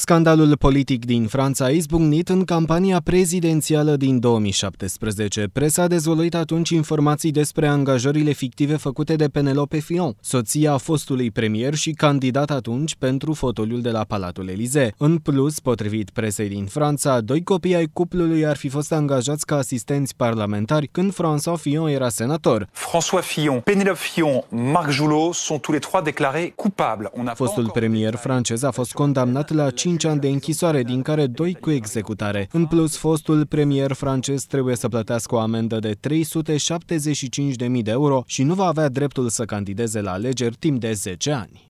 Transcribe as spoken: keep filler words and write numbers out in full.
Scandalul politic din Franța a izbucnit în campania prezidențială din două mii șaptesprezece. Presa a dezvăluit atunci informații despre angajările fictive făcute de Penelope Fillon, soția fostului premier și candidat atunci pentru fotoliul de la Palatul Elysee. În plus, potrivit presei din Franța, doi copii ai cuplului ar fi fost angajați ca asistenți parlamentari când François Fillon era senator. François Fillon, Penelope Fillon, Marc Joulot sunt tous les trois déclarés coupables. Fostul premier francez a fost condamnat la cinci ani de închisoare, din care doi cu executare. În plus, fostul premier francez trebuie să plătească o amendă de trei sute șaptezeci și cinci de mii de euro și nu va avea dreptul să candideze la alegeri timp de zece ani.